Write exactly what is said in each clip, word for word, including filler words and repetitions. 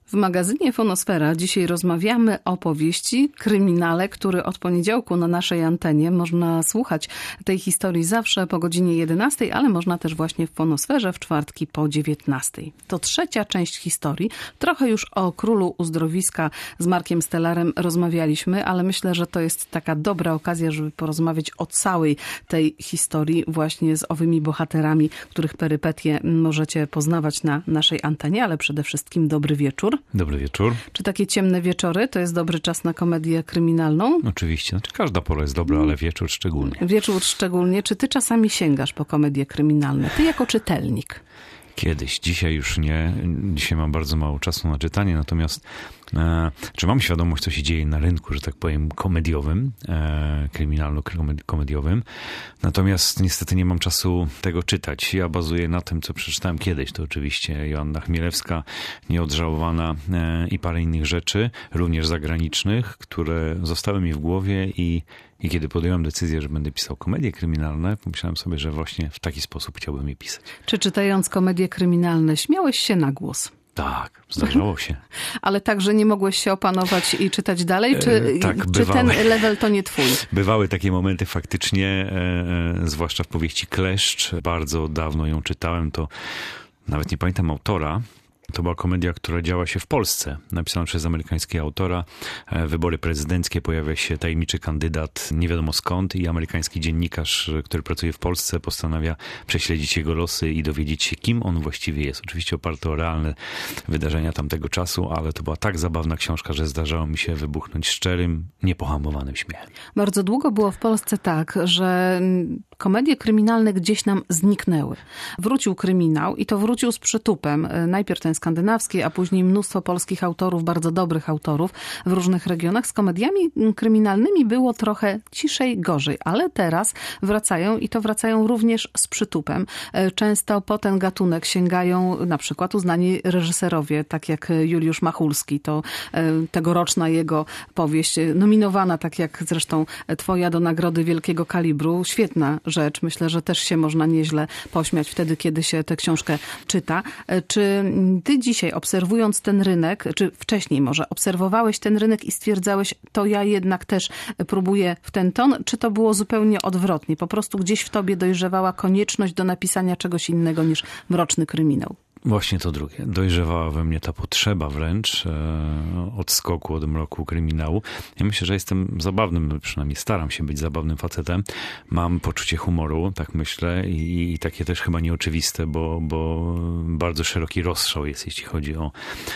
W magazynie Fonosfera dzisiaj rozmawiamy o powieści, kryminale, który od poniedziałku na naszej antenie można słuchać tej historii zawsze po godzinie jedenastej, ale można też właśnie w Fonosferze w czwartki po dziewiętnastej. To trzecia część historii. Trochę już o Królu Uzdrowiska z Markiem Stellarem rozmawialiśmy, ale myślę, że to jest taka dobra okazja, żeby porozmawiać o całej tej historii właśnie z owymi bohaterami, których perypetie możecie poznawać na naszej antenie, ale przede wszystkim dobry wieczór. Dobry wieczór. Czy takie ciemne wieczory to jest dobry czas na komedię kryminalną? Oczywiście. Znaczy każda pora jest dobra, ale wieczór szczególnie. Wieczór szczególnie. Czy ty czasami sięgasz po komedie kryminalne? Ty jako czytelnik. Kiedyś. Dzisiaj już nie. Dzisiaj mam bardzo mało czasu na czytanie, natomiast e, czy mam świadomość, co się dzieje na rynku, że tak powiem, komediowym, e, kryminalno-komediowym. Natomiast niestety nie mam czasu tego czytać. Ja bazuję na tym, co przeczytałem kiedyś. To oczywiście Joanna Chmielewska, Nieodżałowana e, i parę innych rzeczy, również zagranicznych, które zostały mi w głowie i I kiedy podjąłem decyzję, że będę pisał komedie kryminalne, pomyślałem sobie, że właśnie w taki sposób chciałbym je pisać. Czy czytając komedie kryminalne śmiałeś się na głos? Tak, zdarzało się. Ale tak, że nie mogłeś się opanować i czytać dalej? Czy, e, tak, czy ten level to nie twój? Bywały takie momenty faktycznie, e, e, zwłaszcza w powieści Kleszcz. Bardzo dawno ją czytałem, to nawet nie pamiętam autora. To była komedia, która działa się w Polsce. Napisana przez amerykańskiego autora. Wybory prezydenckie, pojawia się tajemniczy kandydat nie wiadomo skąd i amerykański dziennikarz, który pracuje w Polsce, postanawia prześledzić jego losy i dowiedzieć się, kim on właściwie jest. Oczywiście oparte o realne wydarzenia tamtego czasu, ale to była tak zabawna książka, że zdarzało mi się wybuchnąć szczerym, niepohamowanym śmiechem. Bardzo długo było w Polsce tak, że komedie kryminalne gdzieś nam zniknęły. Wrócił kryminał i to wrócił z przytupem. Najpierw ten skandynawski, a później mnóstwo polskich autorów, bardzo dobrych autorów w różnych regionach. Z komediami kryminalnymi było trochę ciszej, gorzej, ale teraz wracają i to wracają również z przytupem. Często po ten gatunek sięgają na przykład uznani reżyserowie, tak jak Juliusz Machulski. To tegoroczna jego powieść, nominowana, tak jak zresztą twoja, do Nagrody Wielkiego Kalibru. Świetna rzecz. Myślę, że też się można nieźle pośmiać wtedy, kiedy się tę książkę czyta. Czy ty dzisiaj, obserwując ten rynek, czy wcześniej może obserwowałeś ten rynek i stwierdzałeś, to ja jednak też próbuję w ten ton, czy to było zupełnie odwrotnie? Po prostu gdzieś w tobie dojrzewała konieczność do napisania czegoś innego niż mroczny kryminał? Właśnie to drugie. Dojrzewała we mnie ta potrzeba wręcz e, odskoku od mroku kryminału. Ja myślę, że jestem zabawnym, przynajmniej staram się być zabawnym facetem. Mam poczucie humoru, tak myślę, i, i takie też chyba nieoczywiste, bo, bo bardzo szeroki rozstrzał jest, jeśli chodzi o,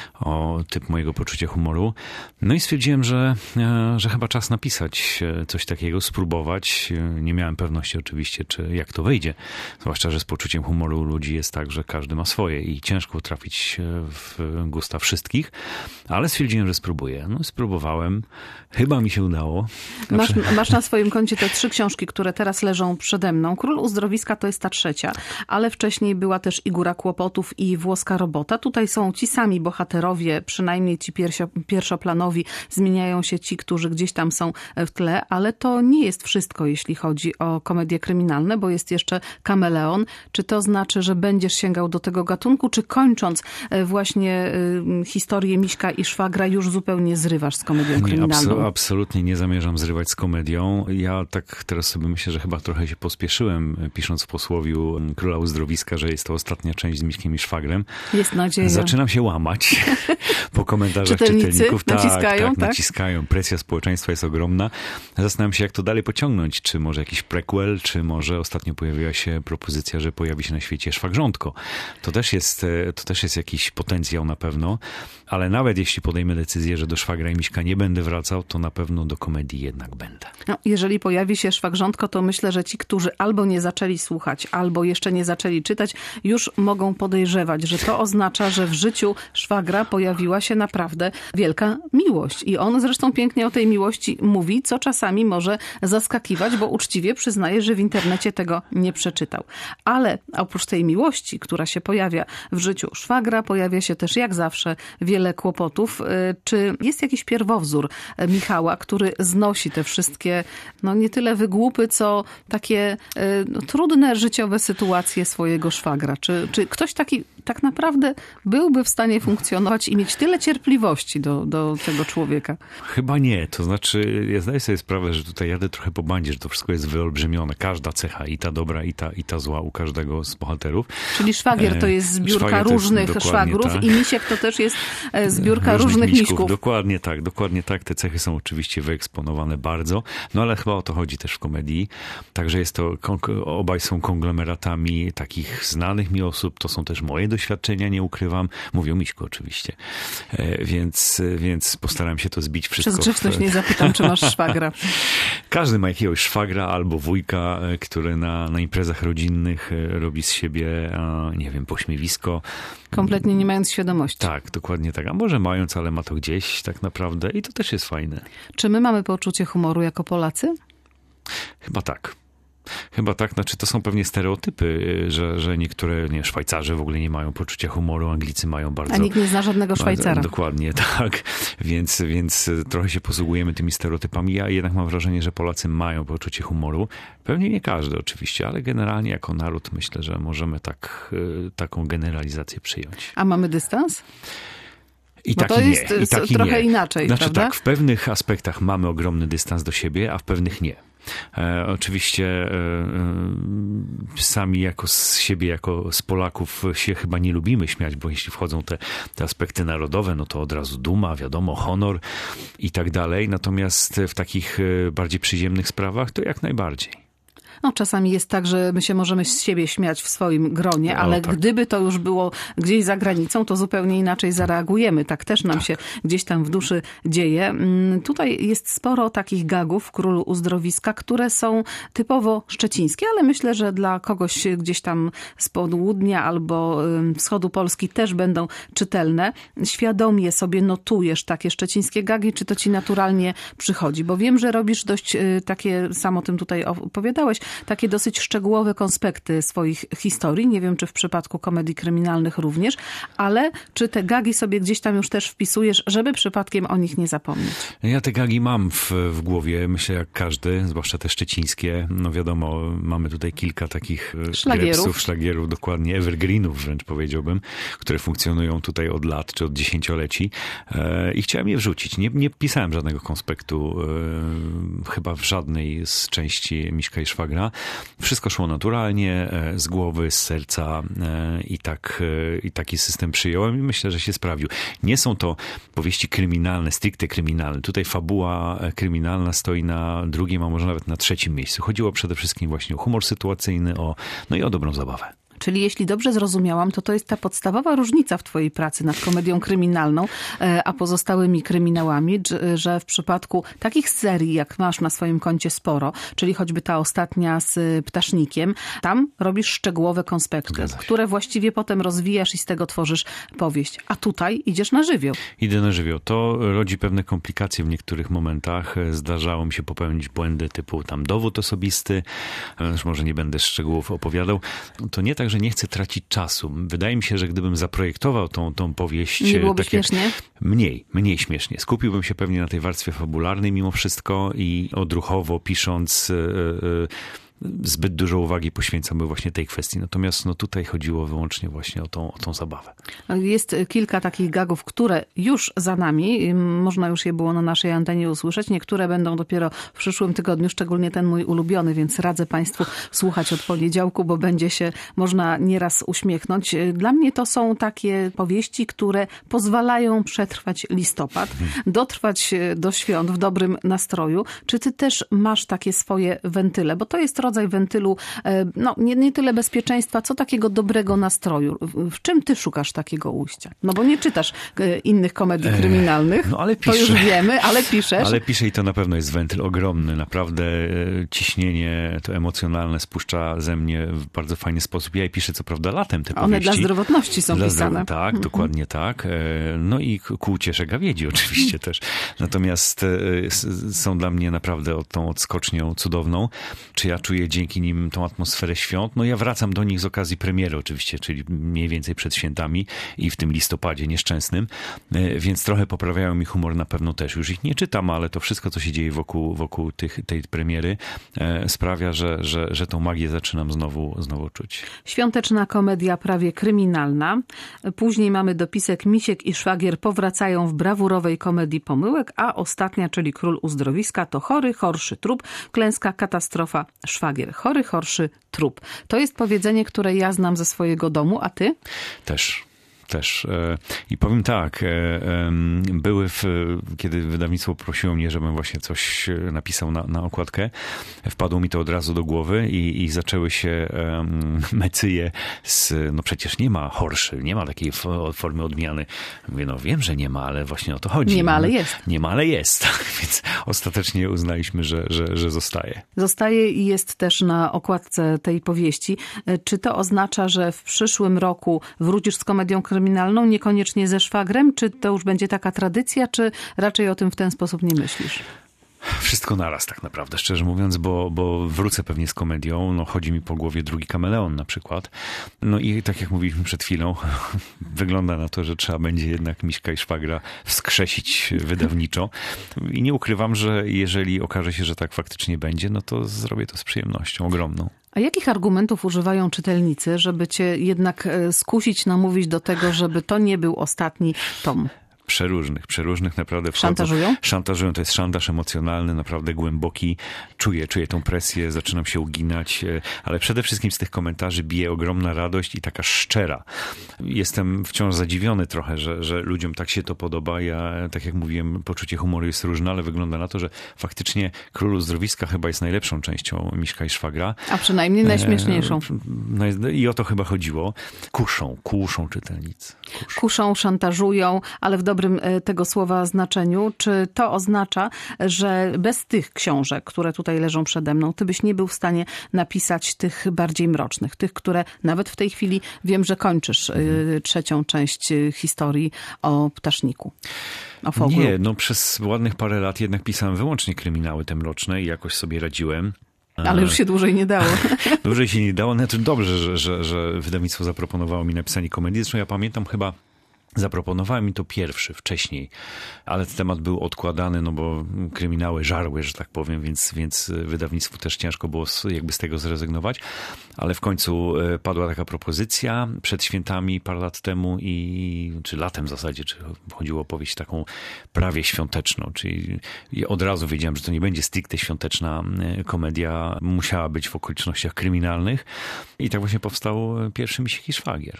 o typ mojego poczucia humoru. No i stwierdziłem, że, e, że chyba czas napisać coś takiego, spróbować. Nie miałem pewności oczywiście, czy jak to wyjdzie. Zwłaszcza, że z poczuciem humoru ludzi jest tak, że każdy ma swoje i ciężko trafić w gusta wszystkich, ale stwierdziłem, że spróbuję. No spróbowałem. Chyba mi się udało. Masz, masz na swoim koncie te trzy książki, które teraz leżą przede mną. Król Uzdrowiska to jest ta trzecia, ale wcześniej była też I Góra Kłopotów i Włoska Robota. Tutaj są ci sami bohaterowie, przynajmniej ci pierwszo, pierwszoplanowi. Zmieniają się ci, którzy gdzieś tam są w tle, ale to nie jest wszystko, jeśli chodzi o komedie kryminalne, bo jest jeszcze Kameleon. Czy to znaczy, że będziesz sięgał do tego gatunku, czy kończąc właśnie historię Miśka i Szwagra już zupełnie zrywasz z komedią kryminalną? Nie, absolutnie nie zamierzam zrywać z komedią. Ja tak teraz sobie myślę, że chyba trochę się pospieszyłem, pisząc w posłowiu Króla Uzdrowiska, że jest to ostatnia część z Miśkiem i Szwagrem. Jest nadzieja. Zaczynam się łamać po komentarzach Czytelnicy czytelników. Tak, naciskają, tak, tak? naciskają. Presja społeczeństwa jest ogromna. Zastanawiam się, jak to dalej pociągnąć. Czy może jakiś prequel, czy może ostatnio pojawiła się propozycja, że pojawi się na świecie Szwagrzątko. To też jest, to też jest jakiś potencjał na pewno, ale nawet jeśli podejmę decyzję, że do Szwagra i Miśka nie będę wracał, to na pewno do komedii jednak będę. No, jeżeli pojawi się Szwagrzątko, to myślę, że ci, którzy albo nie zaczęli słuchać, albo jeszcze nie zaczęli czytać, już mogą podejrzewać, że to oznacza, że w życiu Szwagra pojawiła się naprawdę wielka miłość. I on zresztą pięknie o tej miłości mówi, co czasami może zaskakiwać, bo uczciwie przyznaje, że w internecie tego nie przeczytał. Ale oprócz tej miłości, która się pojawia w życiu szwagra pojawia się też jak zawsze wiele kłopotów. Czy jest jakiś pierwowzór Michała, który znosi te wszystkie, no nie tyle wygłupy, co takie no, trudne życiowe sytuacje swojego szwagra? Czy, czy ktoś taki tak naprawdę byłby w stanie funkcjonować i mieć tyle cierpliwości do, do tego człowieka? Chyba nie. To znaczy, ja zdaję sobie sprawę, że tutaj jadę trochę po bandzie, że to wszystko jest wyolbrzymione. Każda cecha, i ta dobra, i ta, i ta zła u każdego z bohaterów. Czyli szwagier to jest zbiórka różnych jest szwagrów tak. I misiek to też jest zbiórka różnych, różnych miśków. miśków. Dokładnie tak, dokładnie tak. Te cechy są oczywiście wyeksponowane bardzo, no ale chyba o to chodzi też w komedii. Także jest to, obaj są konglomeratami takich znanych mi osób. To są też moje doświadczenia, nie ukrywam. Mówię o Miśku oczywiście. Więc, więc postaram się to zbić wszystko. Przez grzeczność w... nie zapytam, czy masz szwagra. Każdy ma jakiegoś szwagra albo wujka, który na, na imprezach rodzinnych robi z siebie, nie wiem, pośmiewisko. Kompletnie nie mając świadomości. Tak, dokładnie tak. A może mając, ale ma to gdzieś tak naprawdę i to też jest fajne. Czy my mamy poczucie humoru jako Polacy? Chyba tak. Chyba tak, znaczy to są pewnie stereotypy, że, że niektóre nie, Szwajcarzy w ogóle nie mają poczucia humoru, Anglicy mają bardzo... A nikt nie zna żadnego Szwajcara. Dokładnie, tak. Więc, więc trochę się posługujemy tymi stereotypami. Ja jednak mam wrażenie, że Polacy mają poczucie humoru. Pewnie nie każdy oczywiście, ale generalnie jako naród myślę, że możemy tak, taką generalizację przyjąć. A mamy dystans? I Bo tak to i jest nie. I tak trochę i nie. inaczej, znaczy prawda? tak, w pewnych aspektach mamy ogromny dystans do siebie, a w pewnych nie. E, oczywiście e, e, sami jako z siebie, jako z Polaków się chyba nie lubimy śmiać, bo jeśli wchodzą te, te aspekty narodowe, no to od razu duma, wiadomo, honor i tak dalej. Natomiast w takich bardziej przyziemnych sprawach to jak najbardziej. No, czasami jest tak, że my się możemy z siebie śmiać w swoim gronie, ale o, tak. gdyby to już było gdzieś za granicą, to zupełnie inaczej zareagujemy. Tak też nam tak. się gdzieś tam w duszy dzieje. Tutaj jest sporo takich gagów w Królu Uzdrowiska, które są typowo szczecińskie, ale myślę, że dla kogoś gdzieś tam z południa albo wschodu Polski też będą czytelne. Świadomie sobie notujesz takie szczecińskie gagi, czy to ci naturalnie przychodzi? Bo wiem, że robisz dość takie, sam o tym tutaj opowiadałeś, takie dosyć szczegółowe konspekty swoich historii. Nie wiem, czy w przypadku komedii kryminalnych również, ale czy te gagi sobie gdzieś tam już też wpisujesz, żeby przypadkiem o nich nie zapomnieć? Ja te gagi mam w, w głowie, myślę jak każdy, zwłaszcza te szczecińskie. No wiadomo, mamy tutaj kilka takich szlagierów, grepsów, szlagierów, dokładnie evergreenów wręcz powiedziałbym, które funkcjonują tutaj od lat czy od dziesięcioleci i chciałem je wrzucić. Nie, nie pisałem żadnego konspektu, chyba w żadnej z części Miśka i Szwagra. Wszystko szło naturalnie, z głowy, z serca i, tak, i taki system przyjąłem i myślę, że się sprawdził. Nie są to powieści kryminalne, stricte kryminalne. Tutaj fabuła kryminalna stoi na drugim, a może nawet na trzecim miejscu. Chodziło przede wszystkim właśnie o humor sytuacyjny, o, no i o dobrą zabawę. Czyli jeśli dobrze zrozumiałam, to to jest ta podstawowa różnica w twojej pracy nad komedią kryminalną, a pozostałymi kryminałami, że w przypadku takich serii, jak masz na swoim koncie sporo, czyli choćby ta ostatnia z Ptasznikiem, tam robisz szczegółowe konspekty, które właściwie potem rozwijasz i z tego tworzysz powieść. A tutaj idziesz na żywioł. Idę na żywioł. To rodzi pewne komplikacje w niektórych momentach. Zdarzało mi się popełnić błędy typu tam dowód osobisty. Już może nie będę szczegółów opowiadał. To nie tak, że nie chcę tracić czasu. Wydaje mi się, że gdybym zaprojektował tą, tą powieść... Nie byłoby tak śmiesznie? Jak, mniej, mniej śmiesznie. Skupiłbym się pewnie na tej warstwie fabularnej mimo wszystko i odruchowo pisząc... Yy, yy, zbyt dużo uwagi poświęcamy właśnie tej kwestii. Natomiast no, tutaj chodziło wyłącznie właśnie o tą, o tą zabawę. Jest kilka takich gagów, które już za nami. Można już je było na naszej antenie usłyszeć. Niektóre będą dopiero w przyszłym tygodniu, szczególnie ten mój ulubiony, więc radzę Państwu słuchać od poniedziałku, bo będzie się można nieraz uśmiechnąć. Dla mnie to są takie powieści, które pozwalają przetrwać listopad, dotrwać do świąt w dobrym nastroju. Czy ty też masz takie swoje wentyle? Bo to jest rodzaj wentylu, no nie, nie tyle bezpieczeństwa, co takiego dobrego nastroju. W czym ty szukasz takiego ujścia? No bo nie czytasz innych komedii kryminalnych, no, ale piszę. To już wiemy, ale piszesz. Ale piszę i to na pewno jest wentyl ogromny. Naprawdę ciśnienie to emocjonalne spuszcza ze mnie w bardzo fajny sposób. Ja je piszę co prawda latem te powieści. One dla zdrowotności są dla pisane. Zdrow- tak, mhm. dokładnie tak. No i ku uciesze gawiedzi oczywiście też. Natomiast są dla mnie naprawdę tą odskocznią cudowną. Czy ja czuję czuję dzięki nim tą atmosferę świąt. No ja wracam do nich z okazji premiery oczywiście, czyli mniej więcej przed świętami i w tym listopadzie nieszczęsnym, więc trochę poprawiają mi humor na pewno też. Już ich nie czytam, ale to wszystko, co się dzieje wokół, wokół tych, tej premiery sprawia, że, że, że tą magię zaczynam znowu, znowu czuć. Świąteczna komedia prawie kryminalna. Później mamy dopisek Misiek i szwagier powracają w brawurowej komedii pomyłek, a ostatnia, czyli Król Uzdrowiska, to chory, horszy trup, klęska, katastrofa, szwagier. Chory, horszy trup. To jest powiedzenie, które ja znam ze swojego domu, a ty? Też. Też. I powiem tak, były, w, kiedy wydawnictwo prosiło mnie, żebym właśnie coś napisał na, na okładkę, wpadło mi to od razu do głowy i, i zaczęły się um, mecyje z, no przecież nie ma horszy, nie ma takiej formy odmiany. Mówię, no wiem, że nie ma, ale właśnie o to chodzi. Nie ma, ale jest. Nie ma, ale jest. Więc ostatecznie uznaliśmy, że, że, że zostaje. Zostaje i jest też na okładce tej powieści. Czy to oznacza, że w przyszłym roku wrócisz z komedią kryminalną, niekoniecznie ze szwagrem? Czy to już będzie taka tradycja, czy raczej o tym w ten sposób nie myślisz? Wszystko naraz tak naprawdę, szczerze mówiąc, bo, bo wrócę pewnie z komedią. No, chodzi mi po głowie Drugi kameleon na przykład. No i tak jak mówiliśmy przed chwilą, wygląda na to, że trzeba będzie jednak Miśka i szwagra wskrzesić wydawniczo. I nie ukrywam, że jeżeli okaże się, że tak faktycznie będzie, no to zrobię to z przyjemnością ogromną. A jakich argumentów używają czytelnicy, żeby cię jednak skusić, namówić do tego, żeby to nie był ostatni tom? Przeróżnych, przeróżnych naprawdę wchodzą. Szantażują? Szantażują, to jest szantaż emocjonalny, naprawdę głęboki. Czuję, czuję tą presję, zaczynam się uginać, ale przede wszystkim z tych komentarzy bije ogromna radość i taka szczera. Jestem wciąż zadziwiony trochę, że, że ludziom tak się to podoba. Ja, tak jak mówiłem, poczucie humoru jest różne, ale wygląda na to, że faktycznie Król Uzdrowiska chyba jest najlepszą częścią Miśka i szwagra. A przynajmniej najśmieszniejszą. I o to chyba chodziło. Kuszą, kuszą czytelnicy. Kuszą, kuszą szantażują, ale w dobrym tego słowa znaczeniu. Czy to oznacza, że bez tych książek, które tutaj leżą przede mną, ty byś nie był w stanie napisać tych bardziej mrocznych, tych, które nawet w tej chwili wiem, że kończysz mhm. trzecią część historii o ptaszniku? O Foglu. Nie, no przez ładnych parę lat jednak pisałem wyłącznie kryminały te mroczne i jakoś sobie radziłem. Ale już się dłużej nie dało. Dłużej się nie dało. Znaczy dobrze, że, że, że wydawnictwo zaproponowało mi napisanie komedii. Zresztą ja pamiętam chyba, zaproponowałem mi to pierwszy, wcześniej, ale ten temat był odkładany, no bo kryminały żarły, że tak powiem, więc, więc wydawnictwu też ciężko było jakby z tego zrezygnować, ale w końcu padła taka propozycja przed świętami parę lat temu i, czy latem w zasadzie, czy chodziło o powieść taką prawie świąteczną, czyli od razu wiedziałem, że to nie będzie stricte świąteczna komedia, musiała być w okolicznościach kryminalnych i tak właśnie powstał pierwszy Misiek i szwagier.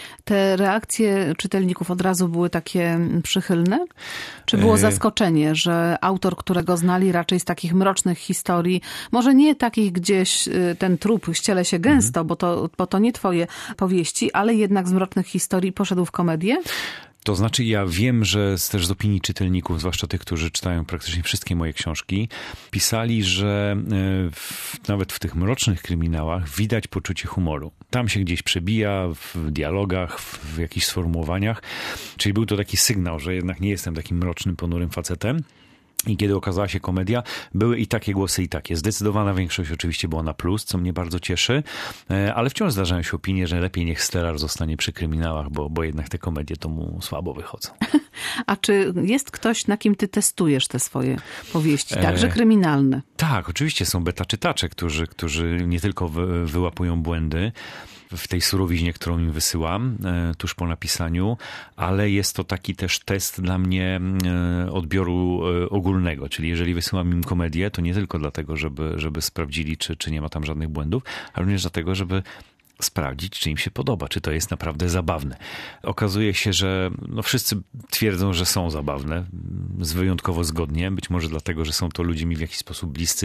Te reakcje czytelników od razu były takie przychylne? Czy było zaskoczenie, że autor, którego znali raczej z takich mrocznych historii, może nie takich gdzieś ten trup ściele się gęsto, mhm. bo, to, bo to nie twoje powieści, ale jednak z mrocznych historii poszedł w komedię? To znaczy ja wiem, że też z opinii czytelników, zwłaszcza tych, którzy czytają praktycznie wszystkie moje książki, pisali, że w, nawet w tych mrocznych kryminałach widać poczucie humoru. Tam się gdzieś przebija w dialogach, w, w jakichś sformułowaniach. Czyli był to taki sygnał, że jednak nie jestem takim mrocznym, ponurym facetem. I kiedy okazała się komedia, były i takie głosy, i takie. Zdecydowana większość oczywiście była na plus, co mnie bardzo cieszy, ale wciąż zdarzają się opinie, że lepiej niech Stellar zostanie przy kryminałach, bo, bo jednak te komedie to mu słabo wychodzą. A czy jest ktoś, na kim ty testujesz te swoje powieści, także kryminalne? E, tak, oczywiście są beta czytacze, którzy, którzy nie tylko wy, wyłapują błędy w tej surowiźnie, którą im wysyłam e, tuż po napisaniu, ale jest to taki też test dla mnie e, odbioru e, ogólnego, czyli jeżeli wysyłam im komedię, to nie tylko dlatego, żeby, żeby sprawdzili, czy, czy nie ma tam żadnych błędów, ale również dlatego, żeby sprawdzić, czy im się podoba, czy to jest naprawdę zabawne. Okazuje się, że no wszyscy twierdzą, że są zabawne, z wyjątkowo zgodnie, być może dlatego, że są to ludzie mi w jakiś sposób bliscy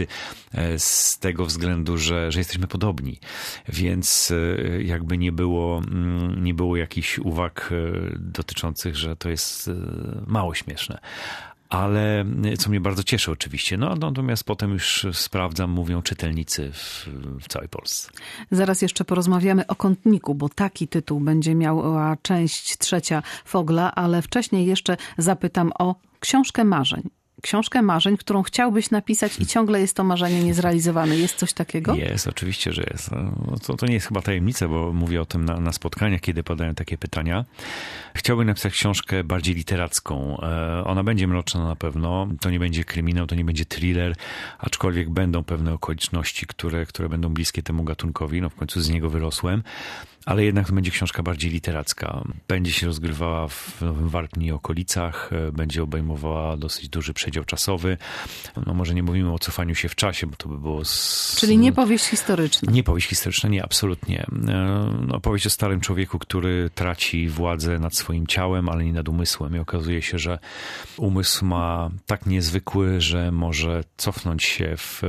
z tego względu, że, że jesteśmy podobni. Więc jakby nie było, nie było jakichś uwag dotyczących, że to jest mało śmieszne. Ale co mnie bardzo cieszy oczywiście, no natomiast potem już sprawdzam, mówią czytelnicy w, w całej Polsce. Zaraz jeszcze porozmawiamy o Kątniku, bo taki tytuł będzie miała część trzecia Fogla, ale wcześniej jeszcze zapytam o Książkę Marzeń. książkę marzeń, którą chciałbyś napisać i ciągle jest to marzenie niezrealizowane. Jest coś takiego? Jest, oczywiście, że jest. No, to, to nie jest chyba tajemnica, bo mówię o tym na, na spotkaniach, kiedy padają takie pytania. Chciałbym napisać książkę bardziej literacką. Ona będzie mroczna na pewno. To nie będzie kryminał, to nie będzie thriller, aczkolwiek będą pewne okoliczności, które, które będą bliskie temu gatunkowi. No w końcu z niego wyrosłem. Ale jednak to będzie książka bardziej literacka. Będzie się rozgrywała w Nowym Warpni i okolicach, będzie obejmowała dosyć duży przedział czasowy. No może nie mówimy o cofaniu się w czasie, bo to by było... Z... Czyli nie powieść historyczna. Nie powieść historyczna, nie, absolutnie. No, powieść o starym człowieku, który traci władzę nad swoim ciałem, ale nie nad umysłem. I okazuje się, że umysł ma tak niezwykły, że może cofnąć się w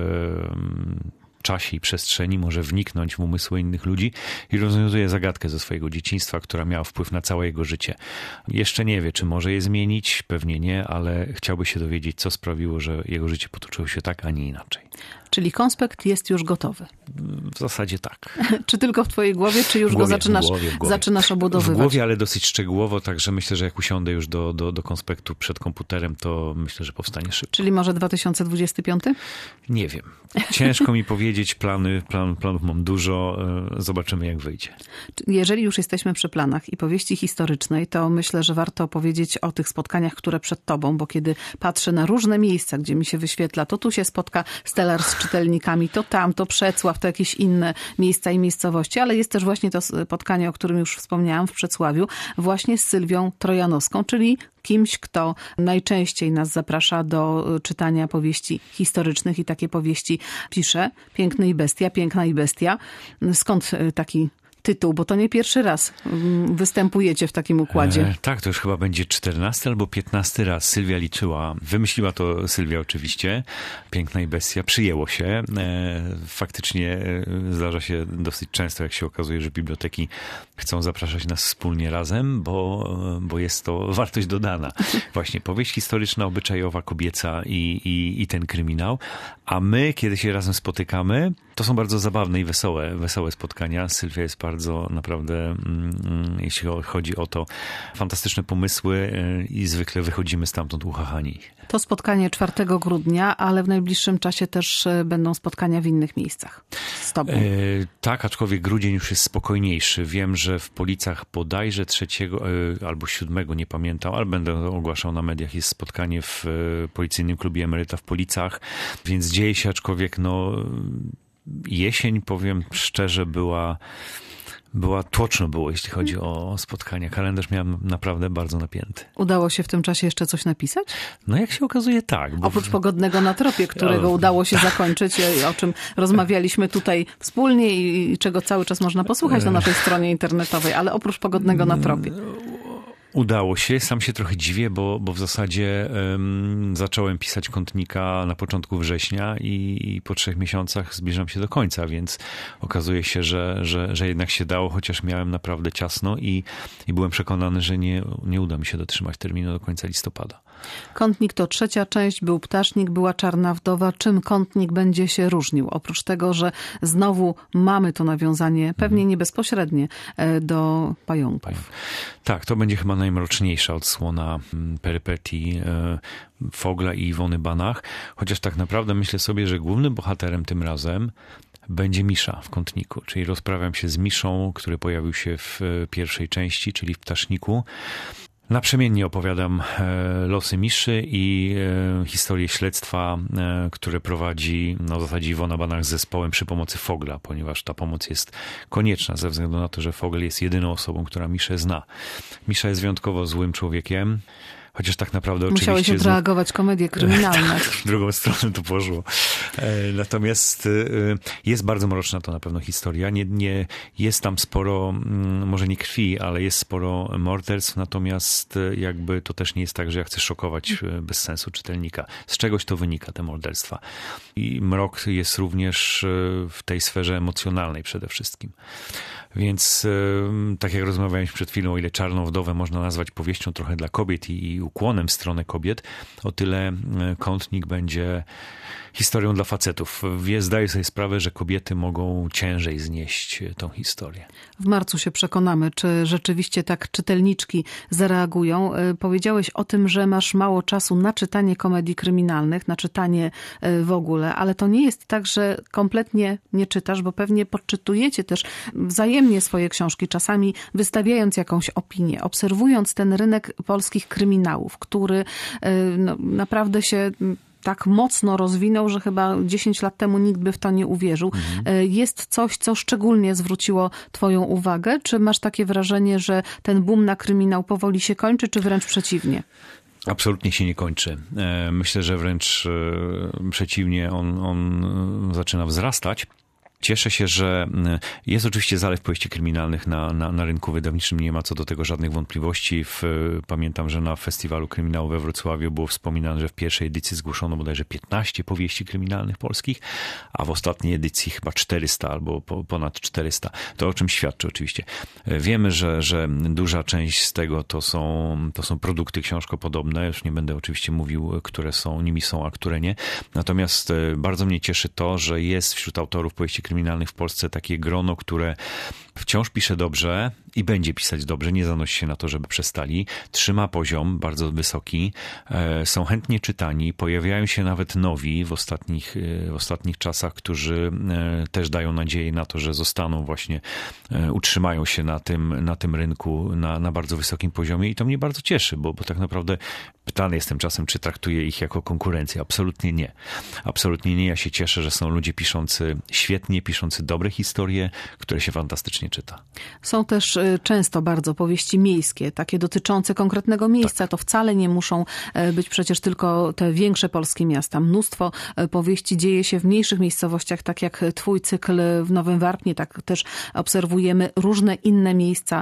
czasie i przestrzeni, może wniknąć w umysły innych ludzi i rozwiązuje zagadkę ze swojego dzieciństwa, która miała wpływ na całe jego życie. Jeszcze nie wie, czy może je zmienić, pewnie nie, ale chciałby się dowiedzieć, co sprawiło, że jego życie potoczyło się tak, a nie inaczej. Czyli konspekt jest już gotowy. W zasadzie tak. Czy tylko w twojej głowie, czy już głowie, go zaczynasz, w głowie, w głowie. zaczynasz obudowywać? W głowie, ale dosyć szczegółowo, także myślę, że jak usiądę już do, do, do konspektu przed komputerem, to myślę, że powstanie szybko. Czyli może dwa tysiące dwudziesty piąty? Nie wiem. Ciężko mi powiedzieć, plany, plan, planów mam dużo, zobaczymy jak wyjdzie. Jeżeli już jesteśmy przy planach i powieści historycznej, to myślę, że warto powiedzieć o tych spotkaniach, które przed tobą, bo kiedy patrzę na różne miejsca, gdzie mi się wyświetla, to tu się spotka Stellar z czytelnikami, to tam, to Przecław, to jakieś inne miejsca i miejscowości, ale jest też właśnie to spotkanie, o którym już wspomniałam w Przecławiu, właśnie z Sylwią Trojanowską, czyli kimś, kto najczęściej nas zaprasza do czytania powieści historycznych i takie powieści pisze. Piękny i bestia, piękna i bestia. Skąd taki tytuł, bo to nie pierwszy raz występujecie w takim układzie. E, tak, to już chyba będzie czternasty albo piętnasty raz. Sylwia liczyła. Wymyśliła to Sylwia oczywiście. Piękna i bestia. Przyjęło się. E, faktycznie e, zdarza się dosyć często, jak się okazuje, że biblioteki chcą zapraszać nas wspólnie razem, bo, bo jest to wartość dodana. Właśnie powieść historyczna, obyczajowa, kobieca i, i, i ten kryminał. A my, kiedy się razem spotykamy, to są bardzo zabawne i wesołe, wesołe spotkania. Sylwia jest bardzo naprawdę, mm, jeśli chodzi o to, fantastyczne pomysły i zwykle wychodzimy stamtąd uchachani. To spotkanie czwartego grudnia, ale w najbliższym czasie też będą spotkania w innych miejscach z tobą. E, tak, aczkolwiek grudzień już jest spokojniejszy. Wiem, że w Policach bodajże trzeciego e, albo siódmego, nie pamiętam, ale będę ogłaszał na mediach, jest spotkanie w e, Policyjnym Klubie Emeryta w Policach, więc dzieje się, aczkolwiek no jesień, powiem szczerze, była Była, tłoczno było, jeśli chodzi o spotkania. Kalendarz miałem naprawdę bardzo napięty. Udało się w tym czasie jeszcze coś napisać? No jak się okazuje, tak. Bo... Oprócz Pogodnego na tropie, którego Ale... udało się zakończyć, o czym rozmawialiśmy tutaj wspólnie i czego cały czas można posłuchać na naszej stronie internetowej, ale oprócz Pogodnego na tropie. Udało się. Sam się trochę dziwię, bo, bo w zasadzie um, zacząłem pisać Kątnika na początku września i, i po trzech miesiącach zbliżam się do końca, więc okazuje się, że, że, że jednak się dało, chociaż miałem naprawdę ciasno i, i byłem przekonany, że nie, nie uda mi się dotrzymać terminu do końca listopada. Kątnik to trzecia część, był Ptasznik, była Czarna Wdowa. Czym Kątnik będzie się różnił? Oprócz tego, że znowu mamy to nawiązanie, pewnie nie bezpośrednie, do pająków. Tak, to będzie chyba najmroczniejsza odsłona perypetii Fogla i Iwony Banach, chociaż tak naprawdę myślę sobie, że głównym bohaterem tym razem będzie Misza w Kątniku, czyli rozprawiam się z Miszą, który pojawił się w pierwszej części, czyli w Ptaszniku. Naprzemiennie opowiadam losy Miszy i historię śledztwa, które prowadzi no, w zasadzie Iwona Banach z zespołem przy pomocy Fogla, ponieważ ta pomoc jest konieczna ze względu na to, że Fogel jest jedyną osobą, która Miszę zna. Misza jest wyjątkowo złym człowiekiem, chociaż tak naprawdę oczywiście... Musiałeś odreagować komedie kryminalne. W drugą stronę to poszło. Natomiast jest bardzo mroczna to na pewno historia. Nie, nie, jest tam sporo, może nie krwi, ale jest sporo morderstw, natomiast jakby to też nie jest tak, że ja chcę szokować bez sensu czytelnika. Z czegoś to wynika, te morderstwa. I mrok jest również w tej sferze emocjonalnej przede wszystkim. Więc tak jak rozmawialiśmy przed chwilą, o ile Czarną wdowę można nazwać powieścią trochę dla kobiet i, i ukłonem w stronę kobiet, o tyle Kątnik będzie historią dla facetów. Wie, zdaję sobie sprawę, że kobiety mogą ciężej znieść tą historię. W marcu się przekonamy, czy rzeczywiście tak czytelniczki zareagują. Powiedziałeś o tym, że masz mało czasu na czytanie komedii kryminalnych, na czytanie w ogóle, ale to nie jest tak, że kompletnie nie czytasz, bo pewnie podczytujecie też wzajemnie swoje książki, czasami wystawiając jakąś opinię, obserwując ten rynek polskich kryminałów, który no, naprawdę się tak mocno rozwinął, że chyba dziesięć lat temu nikt by w to nie uwierzył. Mhm. Jest coś, co szczególnie zwróciło twoją uwagę? Czy masz takie wrażenie, że ten boom na kryminał powoli się kończy, czy wręcz przeciwnie? Absolutnie się nie kończy. Myślę, że wręcz przeciwnie, on, on zaczyna wzrastać. Cieszę się, że jest oczywiście zalew powieści kryminalnych na, na, na rynku wydawniczym. Nie ma co do tego żadnych wątpliwości. W, pamiętam, że na Festiwalu Kryminału we Wrocławiu było wspominane, że w pierwszej edycji zgłoszono bodajże piętnaście powieści kryminalnych polskich, a w ostatniej edycji chyba czterysta albo po, ponad czterysta. To o czym świadczy oczywiście. Wiemy, że, że duża część z tego to są, to są produkty książkopodobne. Już nie będę oczywiście mówił, które są, nimi są, a które nie. Natomiast bardzo mnie cieszy to, że jest wśród autorów powieści kryminalnych w Polsce takie grono, które wciąż pisze dobrze i będzie pisać dobrze, nie zanosi się na to, żeby przestali. Trzyma poziom bardzo wysoki, są chętnie czytani, pojawiają się nawet nowi w ostatnich, w ostatnich czasach, którzy też dają nadzieję na to, że zostaną właśnie, utrzymają się na tym, na tym rynku na, na bardzo wysokim poziomie i to mnie bardzo cieszy, bo, bo tak naprawdę pytany jestem czasem, czy traktuję ich jako konkurencję. Absolutnie nie. Absolutnie nie. Ja się cieszę, że są ludzie piszący świetnie, piszący dobre historie, które się fantastycznie czyta. Są też często bardzo powieści miejskie, takie dotyczące konkretnego miejsca. Tak. To wcale nie muszą być przecież tylko te większe polskie miasta. Mnóstwo powieści dzieje się w mniejszych miejscowościach, tak jak twój cykl w Nowym Warpnie, tak też obserwujemy różne inne miejsca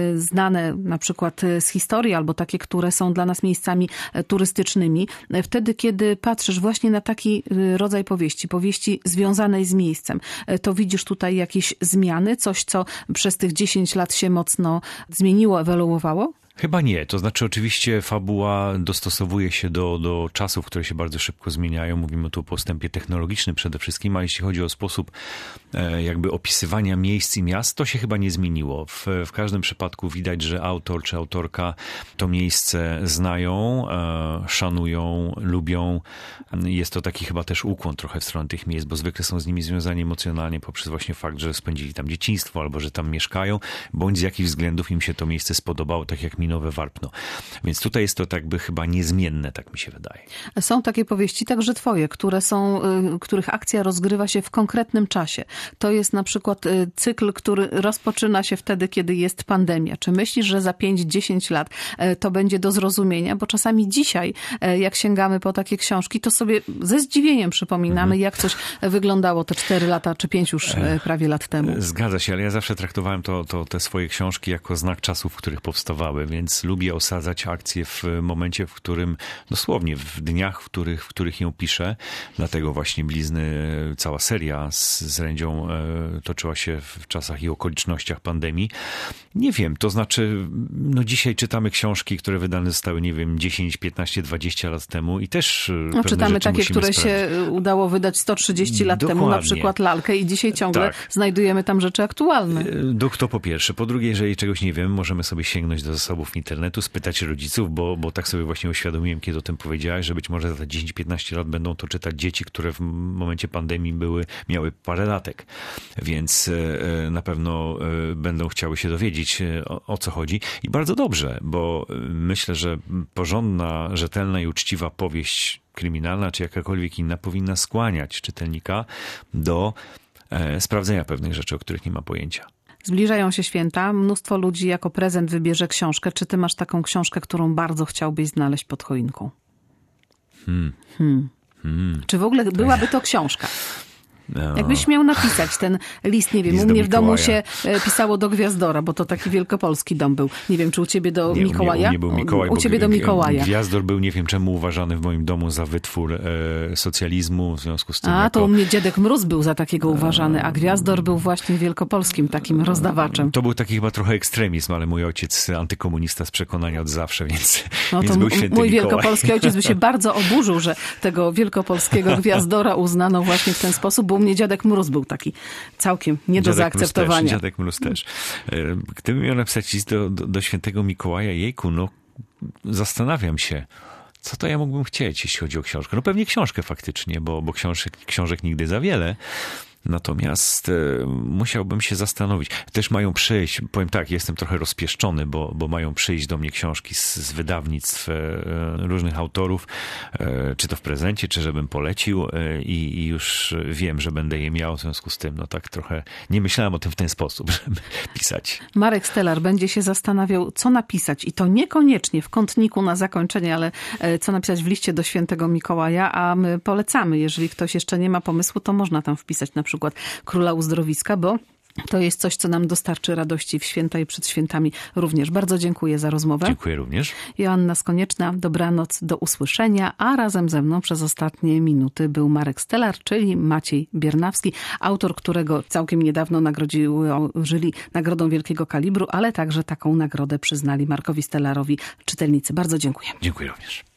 znane na przykład z historii, albo takie, które są dla nas miejscami turystycznymi. Wtedy, kiedy patrzysz właśnie na taki rodzaj powieści, powieści związanej z miejscem, to widzisz tutaj jakieś zmiany, coś, co przez tych dziesięć lat się mocno zmieniło, ewoluowało? Chyba nie. To znaczy oczywiście fabuła dostosowuje się do, do czasów, które się bardzo szybko zmieniają. Mówimy tu o postępie technologicznym przede wszystkim, a jeśli chodzi o sposób e, jakby opisywania miejsc i miast, to się chyba nie zmieniło. W, w każdym przypadku widać, że autor czy autorka to miejsce znają, e, szanują, lubią. Jest to taki chyba też ukłon trochę w stronę tych miejsc, bo zwykle są z nimi związani emocjonalnie poprzez właśnie fakt, że spędzili tam dzieciństwo albo że tam mieszkają, bądź z jakichś względów im się to miejsce spodobało, tak jak mi Nowe Warpno. Więc tutaj jest to tak by chyba niezmienne, tak mi się wydaje. Są takie powieści, także twoje, które są, których akcja rozgrywa się w konkretnym czasie. To jest na przykład cykl, który rozpoczyna się wtedy, kiedy jest pandemia. Czy myślisz, że za pięć dziesięć lat to będzie do zrozumienia? Bo czasami dzisiaj, jak sięgamy po takie książki, to sobie ze zdziwieniem przypominamy, mhm. jak coś wyglądało te cztery lata, czy pięć już prawie lat temu. Zgadza się, ale ja zawsze traktowałem to, to, te swoje książki jako znak czasów, w których powstawały, więc lubię osadzać akcję w momencie, w którym, dosłownie w dniach, w których, w których ją piszę. Dlatego właśnie Blizny, cała seria z, z Rędzią toczyła się w czasach i okolicznościach pandemii. Nie wiem, to znaczy, no dzisiaj czytamy książki, które wydane zostały, nie wiem, dziesięć, piętnaście, dwadzieścia lat temu i też no, czytamy takie, które sprawdzić. się udało wydać sto trzydzieści lat Dokładnie. temu, na przykład Lalkę i dzisiaj ciągle tak. znajdujemy tam rzeczy aktualne. To po pierwsze. Po drugie, jeżeli czegoś nie wiem, możemy sobie sięgnąć do zasobów internetu, spytać rodziców, bo, bo tak sobie właśnie uświadomiłem, kiedy o tym powiedziałeś, że być może za dziesięć piętnaście lat będą to czytać dzieci, które w momencie pandemii były, miały parę latek. Więc na pewno będą chciały się dowiedzieć, o, o co chodzi. I bardzo dobrze, bo myślę, że porządna, rzetelna i uczciwa powieść kryminalna, czy jakakolwiek inna, powinna skłaniać czytelnika do e, sprawdzenia pewnych rzeczy, o których nie ma pojęcia. Zbliżają się święta, mnóstwo ludzi jako prezent wybierze książkę. Czy ty masz taką książkę, którą bardzo chciałbyś znaleźć pod choinką? Hmm. Hmm. Hmm. Czy w ogóle byłaby to książka? Jakbyś miał napisać ten list, nie wiem, List u do mnie w domu Mikołaja. się e, pisało do Gwiazdora, bo to taki wielkopolski dom był. Nie wiem, czy u ciebie do Nie, Mikołaja? U mnie, u mnie był Mikołaj, U ciebie do Mikołaja. Gwiazdor był nie wiem czemu uważany w moim domu za wytwór e, socjalizmu, w związku z tym A, jako... to u mnie Dziadek Mróz był za takiego uważany, a Gwiazdor był właśnie wielkopolskim takim rozdawaczem. To był taki chyba trochę ekstremizm, ale mój ojciec antykomunista z przekonania od zawsze, więc, No więc to był święty mój Mikołaj. wielkopolski ojciec by się bardzo oburzył, że tego wielkopolskiego Gwiazdora uznano właśnie w ten sposób, bo u mnie Dziadek Mróz był taki całkiem nie do Dziadek zaakceptowania. Mróz też, Dziadek Mróz też. Gdybym miał napisać list do, do, do świętego Mikołaja, jejku, no zastanawiam się, co to ja mógłbym chcieć, jeśli chodzi o książkę. No pewnie książkę faktycznie, bo, bo książek, książek nigdy za wiele. Natomiast e, musiałbym się zastanowić. Też mają przyjść, powiem tak, jestem trochę rozpieszczony, bo, bo mają przyjść do mnie książki z, z wydawnictw e, różnych autorów, e, czy to w prezencie, czy żebym polecił e, i, i już wiem, że będę je miał, w związku z tym, no tak trochę nie myślałem o tym w ten sposób, żeby pisać. Marek Stellar będzie się zastanawiał, co napisać i to niekoniecznie w kątniku na zakończenie, ale e, co napisać w liście do świętego Mikołaja, a my polecamy, jeżeli ktoś jeszcze nie ma pomysłu, to można tam wpisać na przykład Króla Uzdrowiska, bo to jest coś, co nam dostarczy radości w święta i przed świętami również. Bardzo dziękuję za rozmowę. Dziękuję również. Joanna Skonieczna, dobranoc, do usłyszenia, a razem ze mną przez ostatnie minuty był Marek Stellar, czyli Maciej Biernawski, autor, którego całkiem niedawno nagrodziły jury Nagrodą Wielkiego Kalibru, ale także taką nagrodę przyznali Markowi Stellarowi czytelnicy. Bardzo dziękuję. Dziękuję również.